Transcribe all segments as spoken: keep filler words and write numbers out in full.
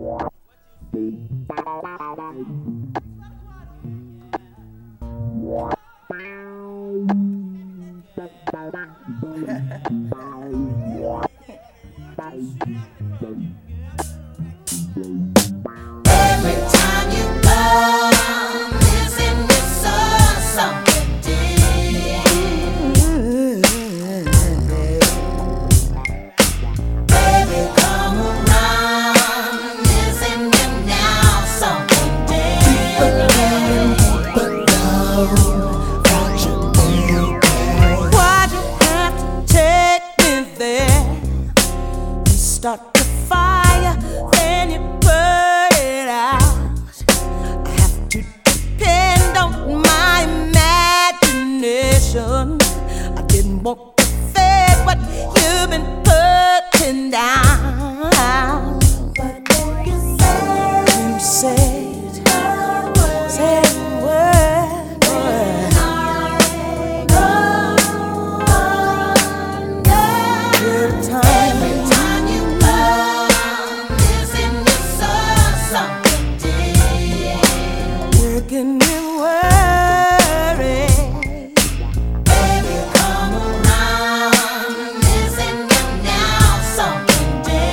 Every time you come, isn't it so something deep? Baby, come around, isn't it now something deep? Why'd you have to take me there? You start the fire, then you put it out. I have to depend on my imagination. I didn't want to fake what you've been putting down. But then you said, you said, said the word, word. Every time, every time you come, isn't it so something deep? Working me worried. Baby, come around, isn't it now something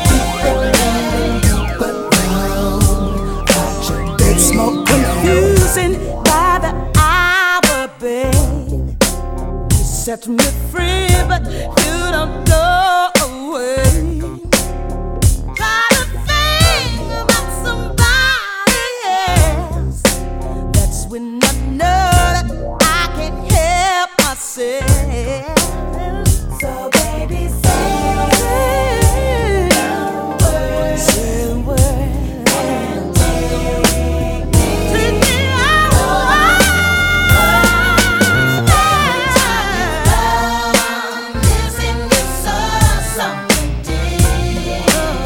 deep? It's more confusing by the hour, babe. You set me free, but you don't go away. Try to think about somebody else. That's when I know that I can't help myself. So baby, say the word, say the word, and take me, take me out. Every time you come, isn't it so something deep?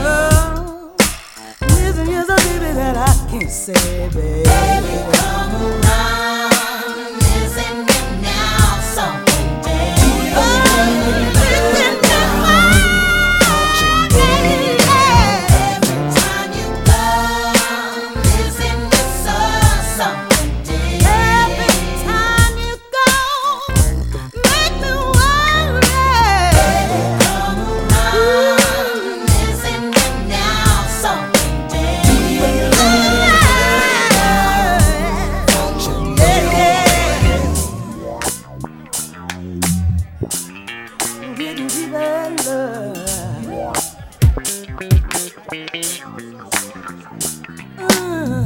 Isn't it so deep that I can't say, baby? Baby, come around, isn't it now something deep? Oh, isn't it fine? Every time you come, isn't it so something deep? Every time you go, make me worry. Baby, come around, isn't it now something deep? Getting deeper love. Uh.